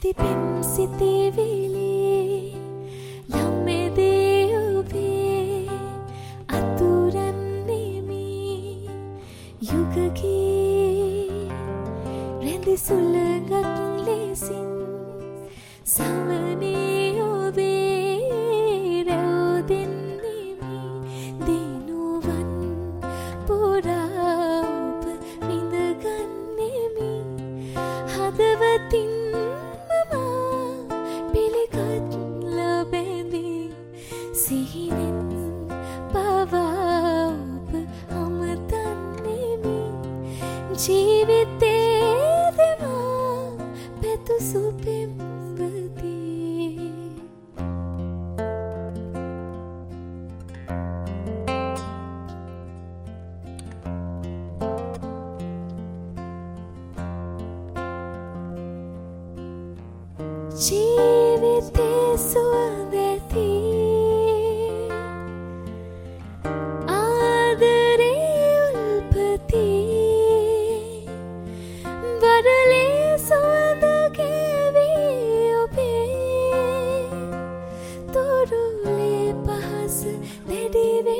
පෙම් සිතිවිලි ළමෙදී ඔබේ අතුරන්නෙමි යුගකී රැඳි සුළඟක් ලෙසින් සමනේ ඔබේ රැව් දෙන්නෙමි දිනුවන් පුරා ඔබ විඳගන්නෙමි හදවතින් සිහිනෙන් පවා ඔබ අමතන්නෙමි ජීවිතේ දෙවා පැතුසු පෙම්වති ජීවිතේ සුවඳැති වඩලේ සුවඳ කැවී ඔබේ තුරුලේ පහස දැඩි